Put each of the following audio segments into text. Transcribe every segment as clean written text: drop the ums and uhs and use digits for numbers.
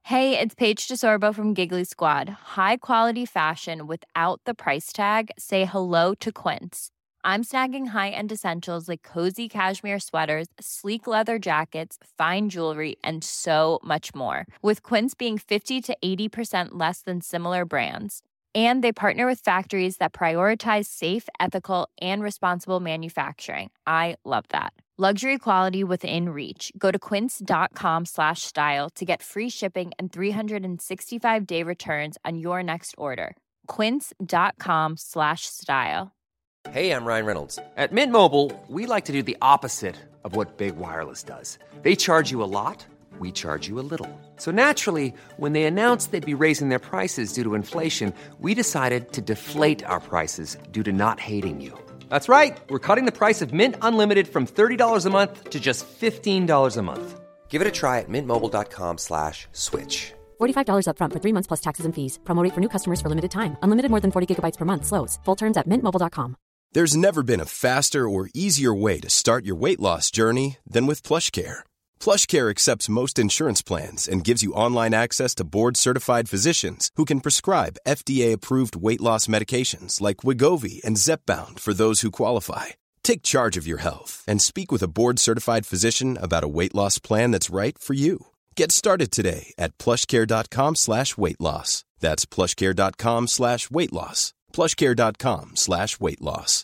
Hey, it's Paige DeSorbo from Giggly Squad. High quality fashion without the price tag. Say hello to Quince. I'm snagging high-end essentials like cozy cashmere sweaters, sleek leather jackets, fine jewelry, and so much more. With Quince being 50 to 80% less than similar brands. And they partner with factories that prioritize safe, ethical, and responsible manufacturing. I love that. Luxury quality within reach. Go to quince.com/style to get free shipping and 365-day returns on your next order. Quince.com/style. Hey, I'm Ryan Reynolds. At Mint Mobile, we like to do the opposite of what Big Wireless does. They charge you a lot, we charge you a little. So naturally, when they announced they'd be raising their prices due to inflation, we decided to deflate our prices due to not hating you. That's right. We're cutting the price of Mint Unlimited from $30 a month to just $15 a month. Give it a try at mintmobile.com/switch. $45 up front for 3 months plus taxes and fees. Promo rate for new customers for limited time. Unlimited more than 40 gigabytes per month. Slows full terms at mintmobile.com. There's never been a faster or easier way to start your weight loss journey than with PlushCare. PlushCare accepts most insurance plans and gives you online access to board-certified physicians who can prescribe FDA-approved weight loss medications like Wegovy and Zepbound for those who qualify. Take charge of your health and speak with a board-certified physician about a weight loss plan that's right for you. Get started today at plushcare.com/weight loss. That's plushcare.com/weight loss. plushcare.com/weight loss.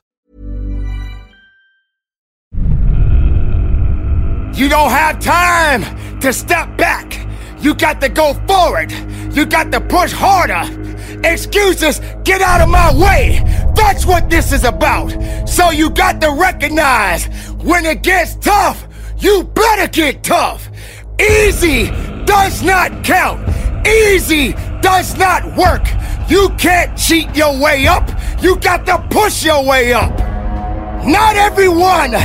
You don't have time to step back. You got to go forward. You got to push harder. Excuses, get out of my way. That's what this is about. So you got to recognize when it gets tough, you better get tough. Easy does not count. Easy does not work. You can't cheat your way up. You got to push your way up. Not everyone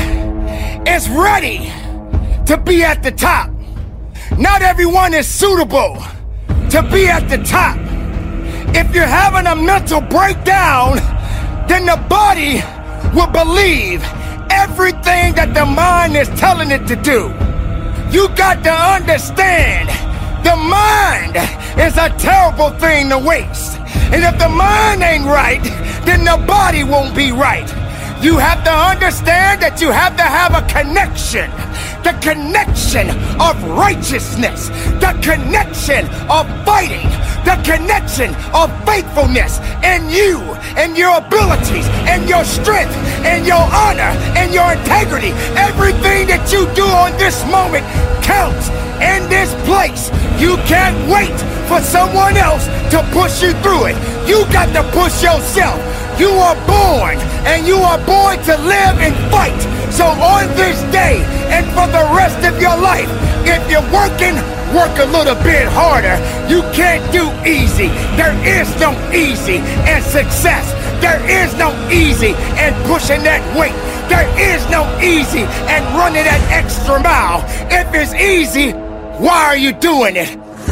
is ready to be at the top. Not everyone is suitable to be at the top. If you're having a mental breakdown, then the body will believe everything that the mind is telling it to do. You got to understand, the mind is a terrible thing to waste. And if the mind ain't right, then the body won't be right. You have to understand that you have to have a connection. The connection of righteousness. The connection of fighting. The connection of faithfulness. And you, and your abilities, and your strength, and your honor, and your integrity. Everything that you do on this moment counts in this place. You can't wait for someone else to push you through it. You got to push yourself. You are born, and you are born to live and fight. So on this day, and for the rest of your life, if you're working, work a little bit harder. You can't do easy. There is no easy in success. There is no easy in pushing that weight. There is no easy in running that extra mile. If it's easy, why are you doing it?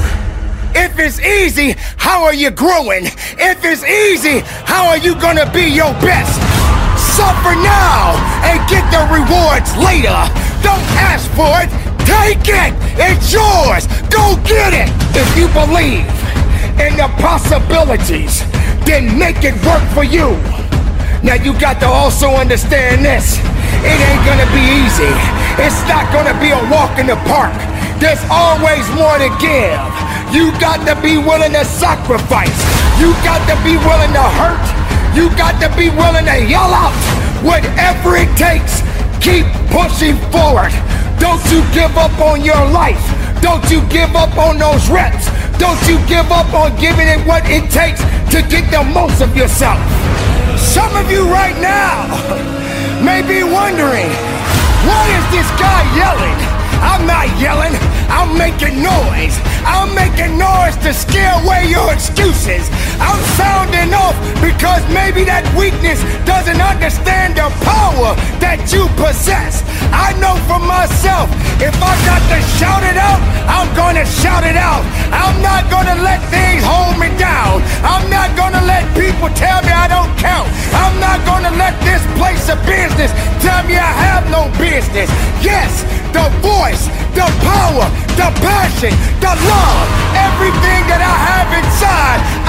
If it's easy, how are you growing? If it's easy, how are you gonna be your best? Suffer now and get the rewards later. Don't ask for it, take it. It's yours. Go get it. If you believe in the possibilities, then make it work for you. Now you got to also understand this. It ain't gonna be easy. It's not gonna be a walk in the park. There's always more to give. You got to be willing to sacrifice. You got to be willing to hurt. You got to be willing to yell out. Whatever it takes, keep pushing forward. Don't you give up on your life. Don't you give up on those reps. Don't you give up on giving it what it takes to get the most of yourself. Some of you right now may be wondering, why is this guy yelling? I'm not yelling, I'm making noise. I'm making noise to scare away your excuses. I'm sounding off because maybe that weakness doesn't understand the power that you possess. I know for myself, if I got to shout it out, I'm gonna shout it out. I'm not gonna let things hold me down. I'm not gonna let people tell me I don't count. I'm not gonna let this place of business tell me I have no business. Yes, the voice, the power, the passion, the love, every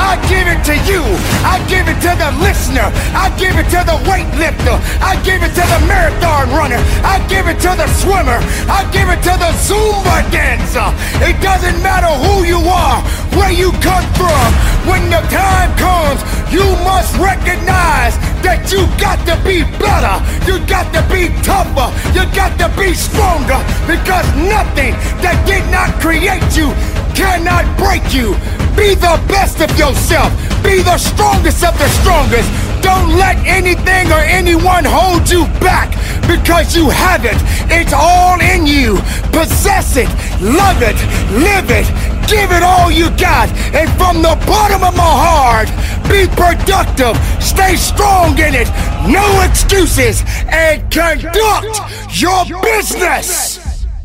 I give it to you. I give it to the listener. I give it to the weightlifter. I give it to the marathon runner. I give it to the swimmer. I give it to the Zumba dancer. It doesn't matter who you are, where you come from. When the time comes, you must recognize that you got to be better. You got to be tougher. You got to be stronger, because nothing that did not create you cannot break you. Be the best of yourself. Be the strongest of the strongest. Don't let anything or anyone hold you back, because you have it. It's all in you. Possess it, love it, live it, give it all you got. And from the bottom of my heart, be productive, stay strong in it, no excuses, and conduct your business.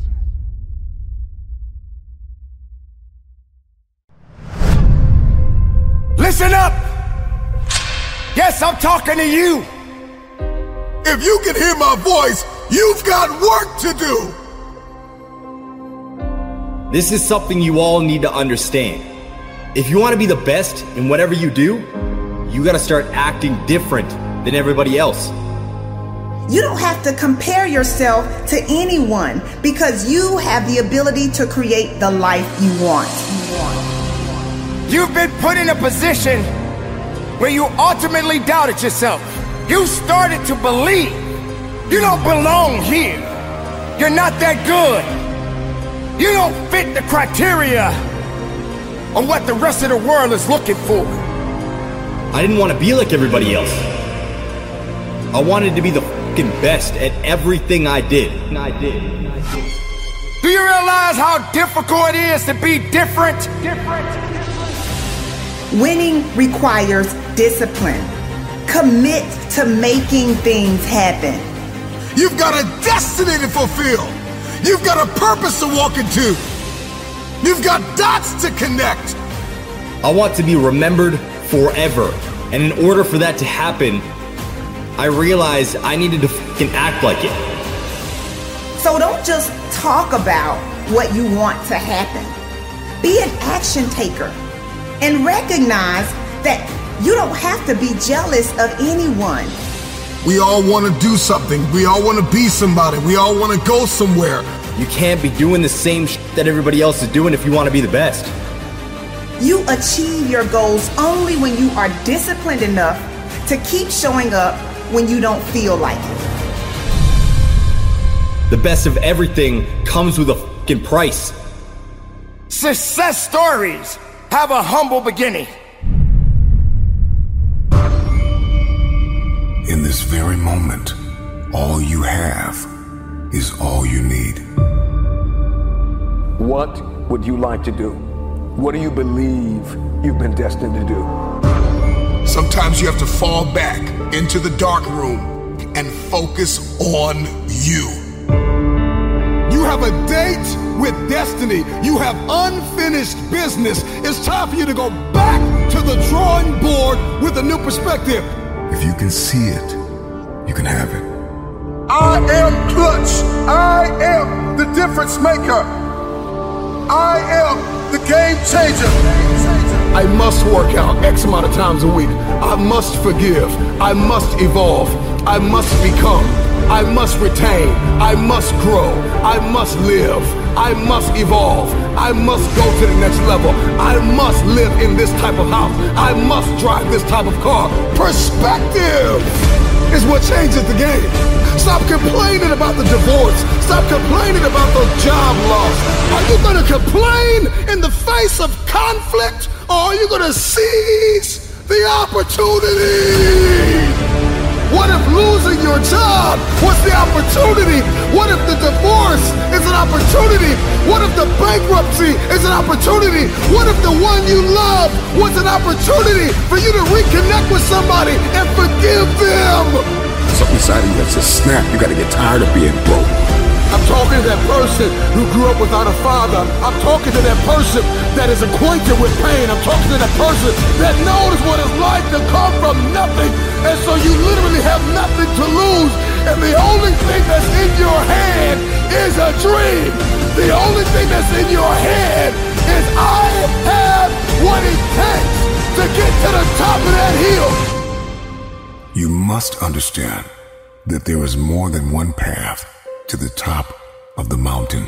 Listen up. Yes, I'm talking to you. If you can hear my voice, you've got work to do. This is something you all need to understand. If you want to be the best in whatever you do, you got to start acting different than everybody else. You don't have to compare yourself to anyone, because you have the ability to create the life you want. You've been put in a position where you ultimately doubted yourself. You started to believe you don't belong here. You're not that good. You don't fit the criteria of what the rest of the world is looking for. I didn't want to be like everybody else. I wanted to be the fucking best at everything I did. Do you realize how difficult it is to be different? Winning requires discipline. Commit to making things happen. You've got a destiny to fulfill. You've got a purpose to walk into. You've got dots to connect. I want to be remembered forever. And in order for that to happen, I realized I needed to fucking act like it. So don't just talk about what you want to happen. Be an action taker. And recognize that you don't have to be jealous of anyone. We all want to do something. We all want to be somebody. We all want to go somewhere. You can't be doing the same that everybody else is doing if you want to be the best. You achieve your goals only when you are disciplined enough to keep showing up when you don't feel like it. The best of everything comes with a fucking price. Success stories have a humble beginning. In this very moment, all you have is all you need. What would you like to do? What do you believe you've been destined to do? Sometimes you have to fall back into the dark room and focus on you. You have a date with destiny. You have unfinished business. It's time for you to go back to the drawing board with a new perspective. If you can see it, you can have it. I am Clutch. I am the difference maker. I am the game changer. I must work out X amount of times a week. I must forgive. I must evolve. I must become. I must retain. I must grow. I must live. I must evolve. I must go to the next level. I must live in this type of house. I must drive this type of car. Perspective is what changes the game. Stop complaining about the divorce. Stop complaining about the job loss. Are you going to complain in the face of conflict, or are you going to seize the opportunity? What if losing your job was the opportunity? What if the divorce is an opportunity? What if the bankruptcy is an opportunity? What if the one you love was an opportunity for you to reconnect with somebody and forgive them? Something inside of you that says, snap, you gotta get tired of being broke. I'm talking to that person who grew up without a father. I'm talking to that person that is acquainted with pain. I'm talking to that person that knows what it's like to come from nothing. And so you literally have nothing to lose. And the only thing that's in your head is a dream. The only thing that's in your head is I have what it takes to must understand that there is more than one path to the top of the mountain.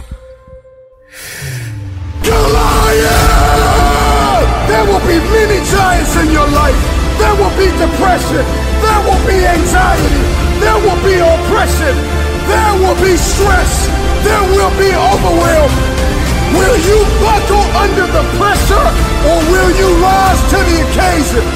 Goliath! There will be many giants in your life. There will be depression. There will be anxiety. There will be oppression. There will be stress. There will be overwhelm. Will you buckle under the pressure, or will you rise to the occasion?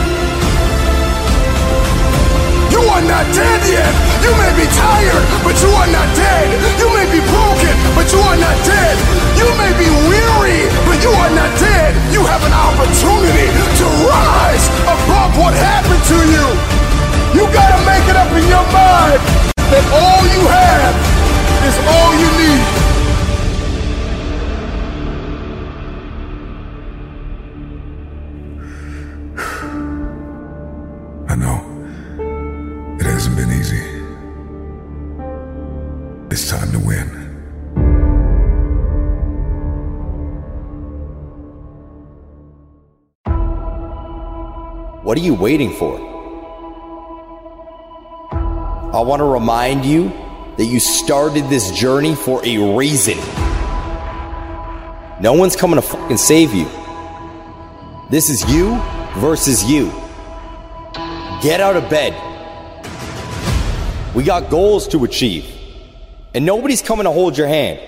You are not dead yet. You may be tired, but you are not dead. You may be broken, but you are not dead. You may be weary, but you are not dead. You have an opportunity to rise above what happened to you. You gotta make it up in your mind that all you have is all you need. I know. It hasn't been easy. It's time to win. What are you waiting for? I want to remind you that you started this journey for a reason. No one's coming to fucking save you. This is you versus you. Get out of bed. We got goals to achieve, and nobody's coming to hold your hand.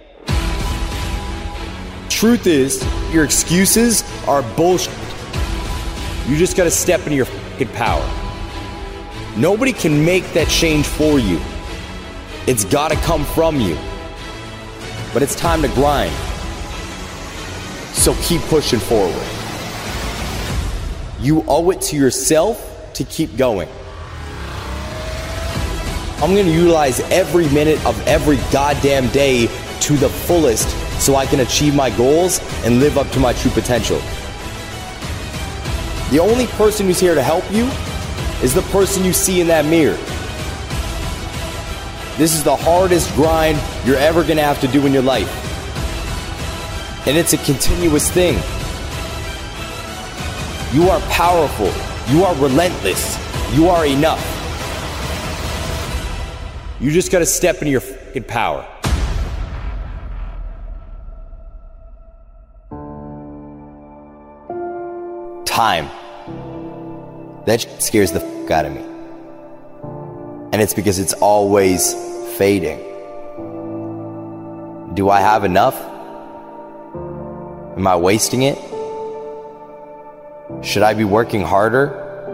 Truth is, your excuses are bullshit. You just gotta step into your fucking power. Nobody can make that change for you. It's gotta come from you. But it's time to grind. So keep pushing forward. You owe it to yourself to keep going. I'm going to utilize every minute of every goddamn day to the fullest so I can achieve my goals and live up to my true potential. The only person who's here to help you is the person you see in that mirror. This is the hardest grind you're ever going to have to do in your life. And it's a continuous thing. You are powerful. You are relentless. You are enough. You just gotta step into your fucking power. Time. That shit scares the fuck out of me. And it's because it's always fading. Do I have enough? Am I wasting it? Should I be working harder?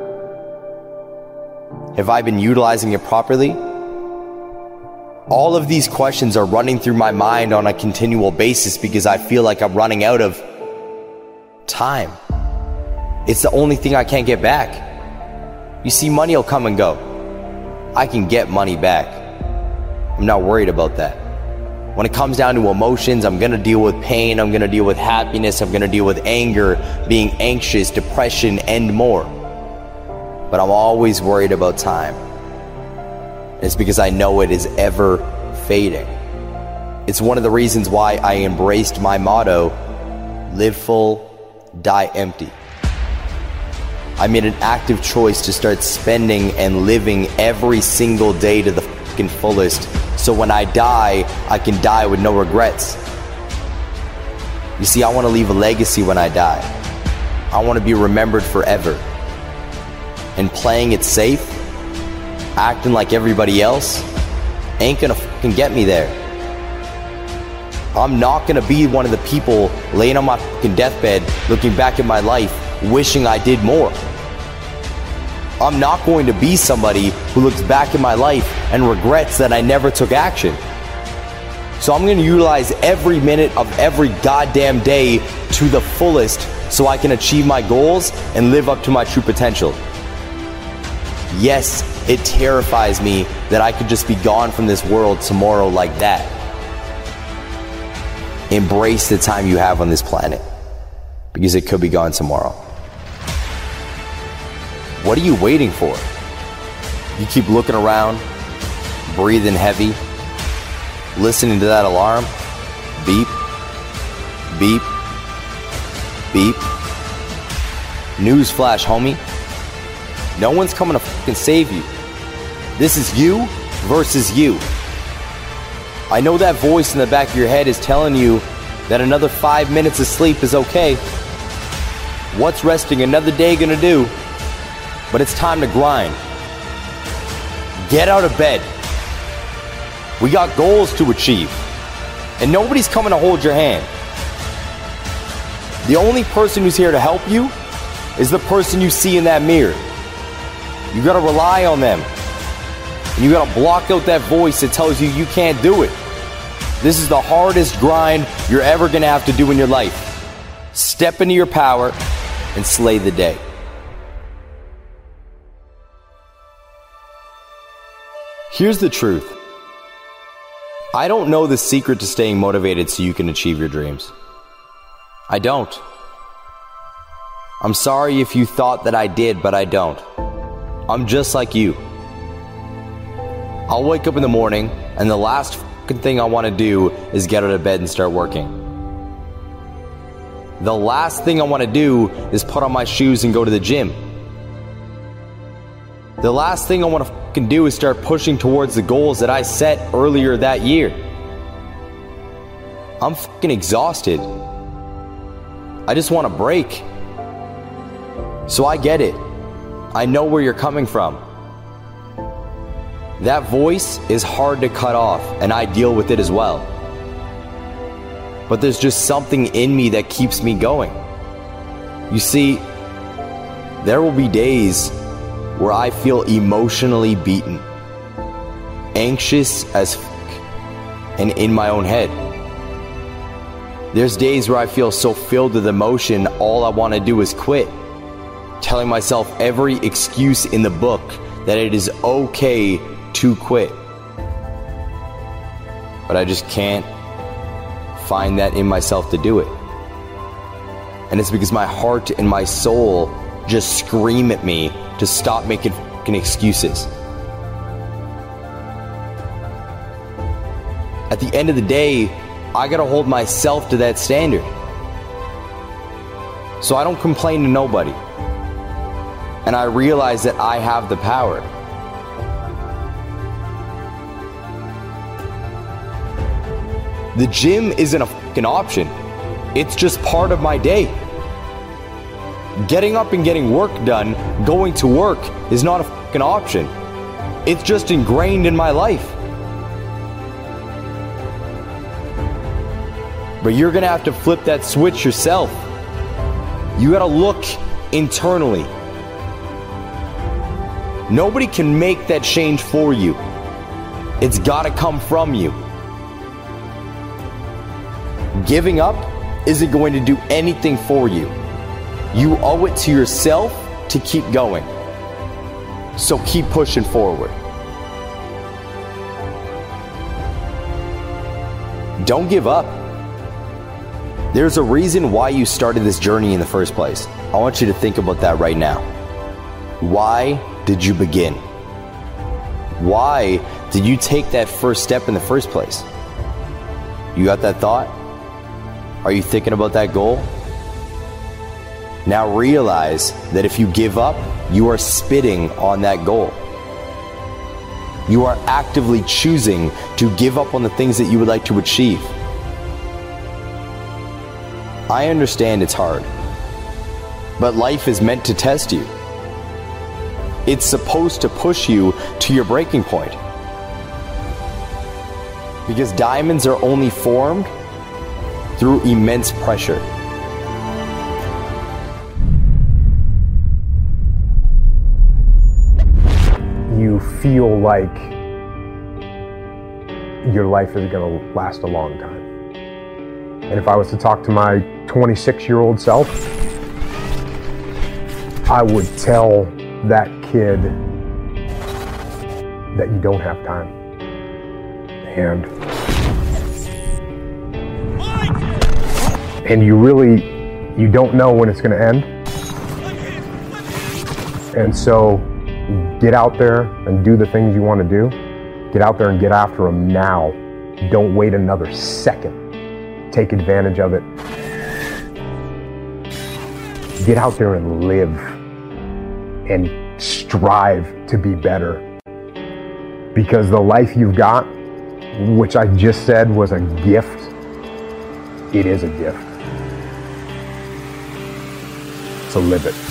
Have I been utilizing it properly? All of these questions are running through my mind on a continual basis because I feel like I'm running out of time. It's the only thing I can't get back. You see, money will come and go. I can get money back. I'm not worried about that. When it comes down to emotions, I'm going to deal with pain, I'm going to deal with happiness, I'm going to deal with anger, being anxious, depression, and more. But I'm always worried about time. It's because I know it is ever fading. It's one of the reasons why I embraced my motto, live full, die empty. I made an active choice to start spending and living every single day to the fucking fullest, so when I die, I can die with no regrets. You see, I want to leave a legacy when I die. I want to be remembered forever. And playing it safe, acting like everybody else, ain't gonna fucking get me there. I'm not gonna be one of the people laying on my fucking deathbed, looking back at my life, wishing I did more. I'm not going to be somebody who looks back at my life and regrets that I never took action. So I'm going to utilize every minute of every goddamn day to the fullest so I can achieve my goals and live up to my true potential. Yes, it terrifies me that I could just be gone from this world tomorrow like that. Embrace the time you have on this planet, because it could be gone tomorrow. What are you waiting for? You keep looking around, breathing heavy, listening to that alarm. Beep, beep, beep. Newsflash, homie. No one's coming to fucking save you. This is you versus you. I know that voice in the back of your head is telling you that another 5 minutes of sleep is okay. What's resting another day gonna do? But it's time to grind. Get out of bed. We got goals to achieve, and nobody's coming to hold your hand. The only person who's here to help you is the person you see in that mirror. You gotta rely on them. And you gotta block out that voice that tells you you can't do it. This is the hardest grind you're ever gonna have to do in your life. Step into your power and slay the day. Here's the truth. I don't know the secret to staying motivated so you can achieve your dreams. I don't. I'm sorry if you thought that I did, but I don't. I'm just like you. I'll wake up in the morning, and the last fucking thing I want to do is get out of bed and start working. The last thing I want to do is put on my shoes and go to the gym. The last thing I want to fucking do is start pushing towards the goals that I set earlier that year. I'm fucking exhausted. I just want a break. So I get it. I know where you're coming from. That voice is hard to cut off, and I deal with it as well. But there's just something in me that keeps me going. You see, there will be days where I feel emotionally beaten, anxious as and in my own head. There's days where I feel so filled with emotion, all I want to do is quit, telling myself every excuse in the book that it is okay to quit. But I just can't find that in myself to do it. And it's because my heart and my soul just scream at me to stop making fucking excuses. At the end of the day, I gotta hold myself to that standard. So I don't complain to nobody. And I realize that I have the power. The gym isn't a fucking option. It's just part of my day. Getting up and getting work done, going to work, is not a fucking option. It's just ingrained in my life. But you're gonna have to flip that switch yourself. You gotta look internally. Nobody can make that change for you. It's gotta come from you. Giving up isn't going to do anything for you. You owe it to yourself to keep going. So keep pushing forward. Don't give up. There's a reason why you started this journey in the first place. I want you to think about that right now. Why did you begin? Why did you take that first step in the first place? You got that thought? Are you thinking about that goal? Now realize that if you give up, you are spitting on that goal. You are actively choosing to give up on the things that you would like to achieve. I understand it's hard, but life is meant to test you. It's supposed to push you to your breaking point. Because diamonds are only formed through immense pressure. You feel like your life is going to last a long time. And if I was to talk to my 26-year-old self, I would tell that kid that you don't have time. And you don't know when it's going to end. And so get out there and do the things you want to do. Get out there and get after them now. Don't wait another second. Take advantage of it. Get out there and live and strive to be better. Because the life you've got, which I just said was a gift, it is a gift. So live it.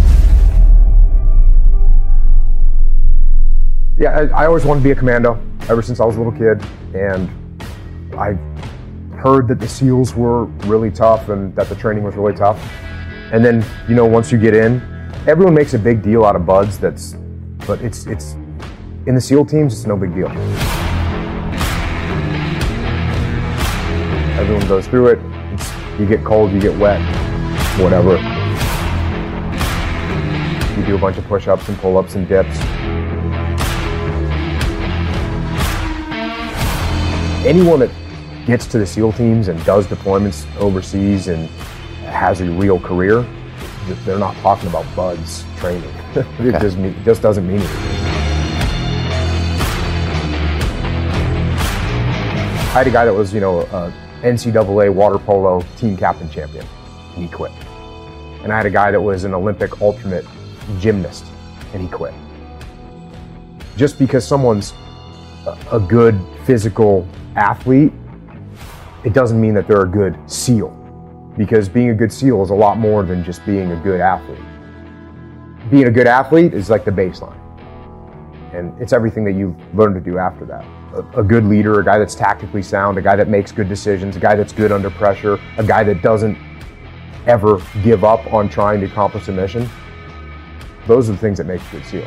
Yeah, I always wanted to be a commando ever since I was a little kid, and I heard that the SEALs were really tough and that the training was really tough. And then, you know, once you get in, everyone makes a big deal out of buds, but it's in the SEAL teams, it's no big deal. Everyone goes through it. You get cold, you get wet, whatever. You do a bunch of push-ups and pull-ups and dips. Anyone that gets to the SEAL teams and does deployments overseas and has a real career, they're not talking about buds training. It just doesn't mean anything. I had a guy that was, you know, NCAA water polo team captain champion, and he quit. And I had a guy that was an Olympic alternate gymnast, and he quit. Just because someone's a good physical athlete, it doesn't mean that they're a good SEAL. Because being a good SEAL is a lot more than just being a good athlete. Being a good athlete is like the baseline. And it's everything that you've learned to do after that. A good leader, a guy that's tactically sound, a guy that makes good decisions, a guy that's good under pressure, a guy that doesn't ever give up on trying to accomplish a mission. Those are the things that make a good SEAL.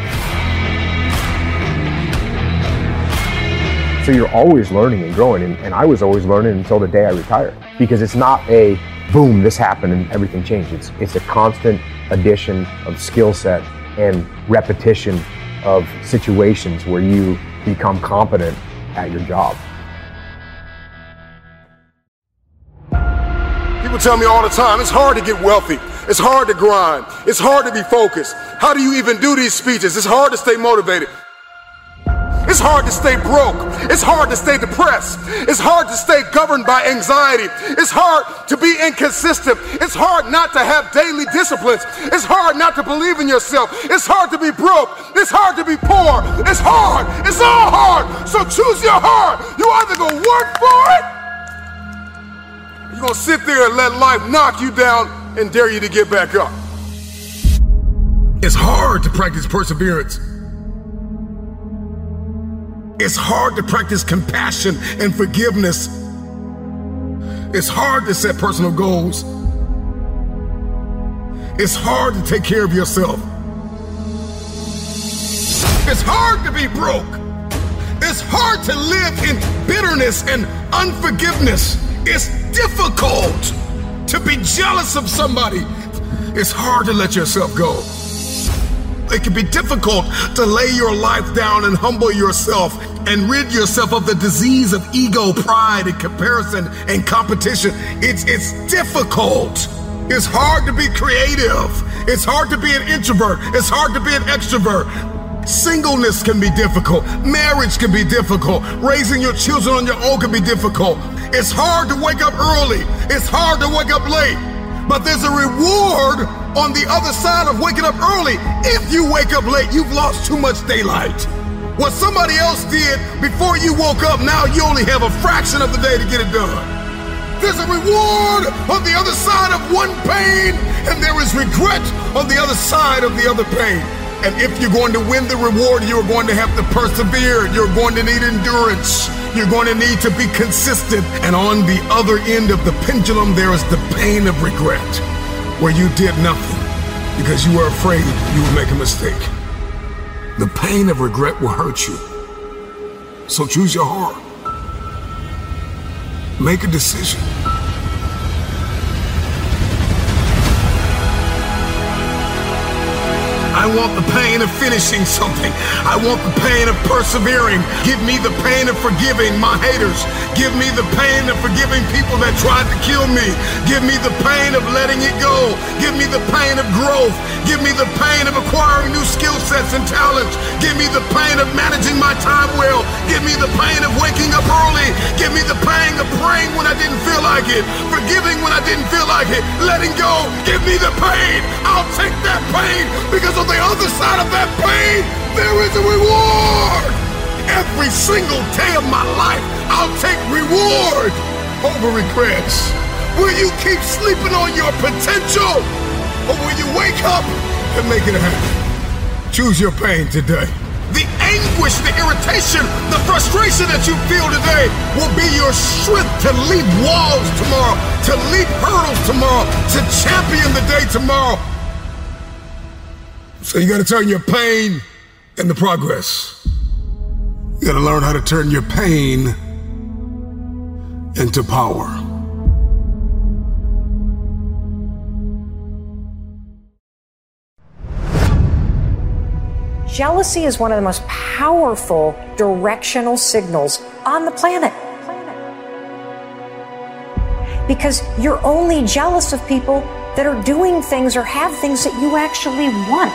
So you're always learning and growing, and I was always learning until the day I retired. Because it's not a, boom, this happened and everything changed. It's a constant addition of skill set and repetition of situations where you become competent at your job. People tell me all the time, it's hard to get wealthy. It's hard to grind. It's hard to be focused. How do you even do these speeches? It's hard to stay motivated. It's hard to stay broke. It's hard to stay depressed. It's hard to stay governed by anxiety. It's hard to be inconsistent. It's hard not to have daily disciplines. It's hard not to believe in yourself. It's hard to be broke. It's hard to be poor. It's hard. It's all hard. So choose your heart. You either gonna work for it, or you're gonna sit there and let life knock you down and dare you to get back up. It's hard to practice perseverance. It's hard to practice compassion and forgiveness. It's hard to set personal goals. It's hard to take care of yourself. It's hard to be broke. It's hard to live in bitterness and unforgiveness. It's difficult to be jealous of somebody. It's hard to let yourself go. It can be difficult to lay your life down and humble yourself and rid yourself of the disease of ego, pride, and comparison and competition. It's difficult. It's hard to be creative. It's hard to be an introvert. It's hard to be an extrovert. Singleness can be difficult. Marriage can be difficult. Raising your children on your own can be difficult. It's hard to wake up early. It's hard to wake up late. But there's a reward on the other side of waking up early. If you wake up late, you've lost too much daylight. What somebody else did before you woke up, now you only have a fraction of the day to get it done. There's a reward on the other side of one pain, and there is regret on the other side of the other pain. And if you're going to win the reward, you're going to have to persevere. You're going to need endurance. You're going to need to be consistent. And on the other end of the pendulum, there is the pain of regret, where you did nothing because you were afraid you would make a mistake. The pain of regret will hurt you. So choose your heart. Make a decision. I want the pain of finishing something. I want the pain of persevering. Give me the pain of forgiving my haters. Give me the pain of forgiving people that tried to kill me. Give me the pain of letting it go. Give me the pain of growth. Give me the pain of acquiring new skill sets and talents. Give me the pain of managing my time well. Give me the pain of waking up early. Give me the pain of praying when I didn't feel like it. Forgiving when I didn't feel like it. Letting go. Give me the pain. I'll take that pain because on the other side of that pain, there is a reward. Every single day of my life, I'll take reward over regrets. Will you keep sleeping on your potential? Or will you wake up and make it happen? Choose your pain today. The anguish, the irritation, the frustration that you feel today will be your strength to leap walls tomorrow, to leap hurdles tomorrow, to champion the day tomorrow. So you gotta turn your pain into progress. You gotta learn how to turn your pain into power. Jealousy is one of the most powerful directional signals on the planet. Because you're only jealous of people that are doing things or have things that you actually want.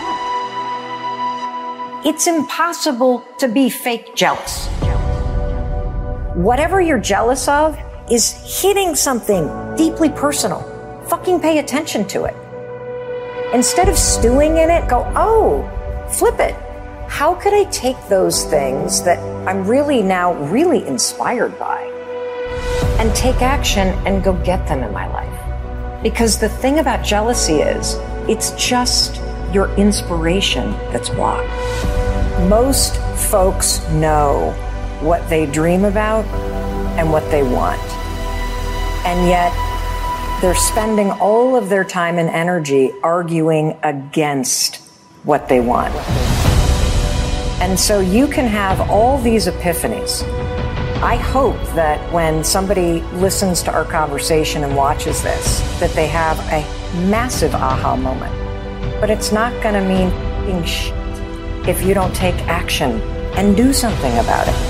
It's impossible to be fake jealous. Whatever you're jealous of is hitting something deeply personal. Fucking pay attention to it. Instead of stewing in it, go, oh, flip it. How could I take those things that I'm really inspired by and take action and go get them in my life? Because the thing about jealousy is it's just your inspiration that's blocked. Most folks know what they dream about and what they want. And yet they're spending all of their time and energy arguing against what they want. And so you can have all these epiphanies. I hope that when somebody listens to our conversation and watches this, that they have a massive aha moment. But it's not going to mean f***ing shit if you don't take action and do something about it.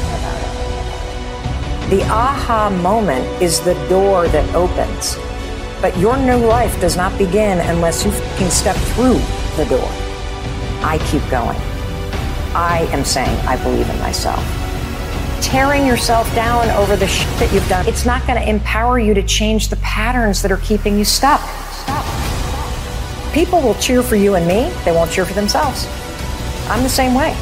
The aha moment is the door that opens. But your new life does not begin unless you f***ing step through the door. I keep going. I am saying I believe in myself. Tearing yourself down over the shit that you've done, it's not going to empower you to change the patterns that are keeping you stuck. People will cheer for you and me. They won't cheer for themselves. I'm the same way.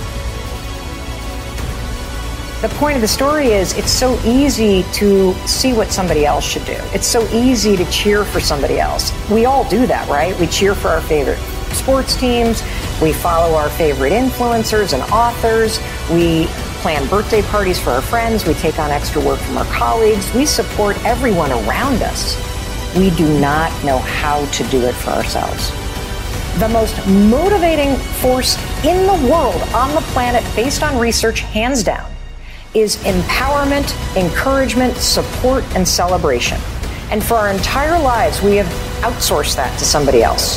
The point of the story is it's so easy to see what somebody else should do. It's so easy to cheer for somebody else. We all do that, right? We cheer for our favorite sports teams. We follow our favorite influencers and authors. We plan birthday parties for our friends. We take on extra work from our colleagues. We support everyone around us. We do not know how to do it for ourselves. The most motivating force in the world on the planet, based on research, hands down, is empowerment, encouragement, support, and celebration. And for our entire lives, we have outsourced that to somebody else.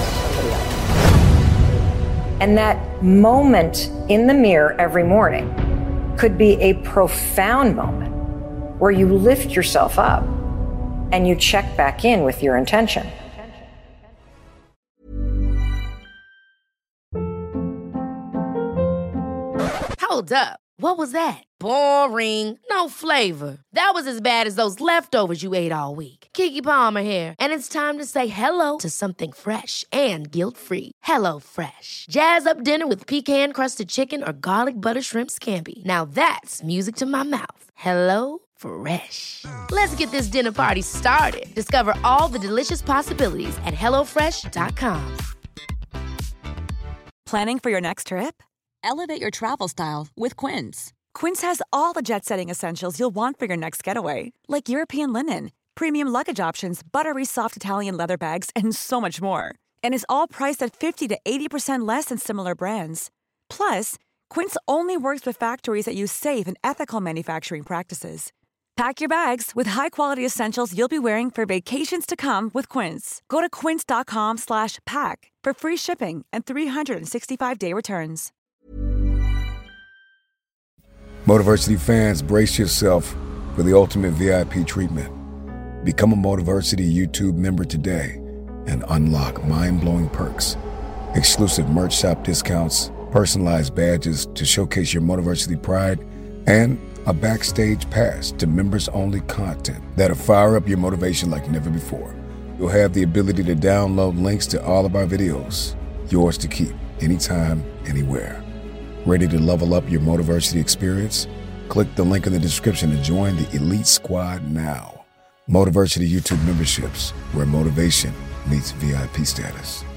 And that moment in the mirror every morning could be a profound moment where you lift yourself up and you check back in with your intention. Hold up. What was that? Boring. No flavor. That was as bad as those leftovers you ate all week. Keke Palmer here. And it's time to say hello to something fresh and guilt-free. HelloFresh. Jazz up dinner with pecan-crusted chicken or garlic butter shrimp scampi. Now that's music to my mouth. HelloFresh. Let's get this dinner party started. Discover all the delicious possibilities at HelloFresh.com. Planning for your next trip? Elevate your travel style with Quince. Quince has all the jet-setting essentials you'll want for your next getaway, like European linen, premium luggage options, buttery soft Italian leather bags, and so much more. And is all priced at 50 to 80% less than similar brands. Plus, Quince only works with factories that use safe and ethical manufacturing practices. Pack your bags with high-quality essentials you'll be wearing for vacations to come with Quince. Go to quince.com/pack for free shipping and 365-day returns. Motiversity fans, brace yourself for the ultimate VIP treatment. Become a Motiversity YouTube member today and unlock mind-blowing perks. Exclusive merch shop discounts, personalized badges to showcase your Motiversity pride, and a backstage pass to members-only content that'll fire up your motivation like never before. You'll have the ability to download links to all of our videos, yours to keep, anytime, anywhere. Ready to level up your Motiversity experience? Click the link in the description to join the Elite Squad now. Motiversity YouTube memberships, where motivation meets VIP status.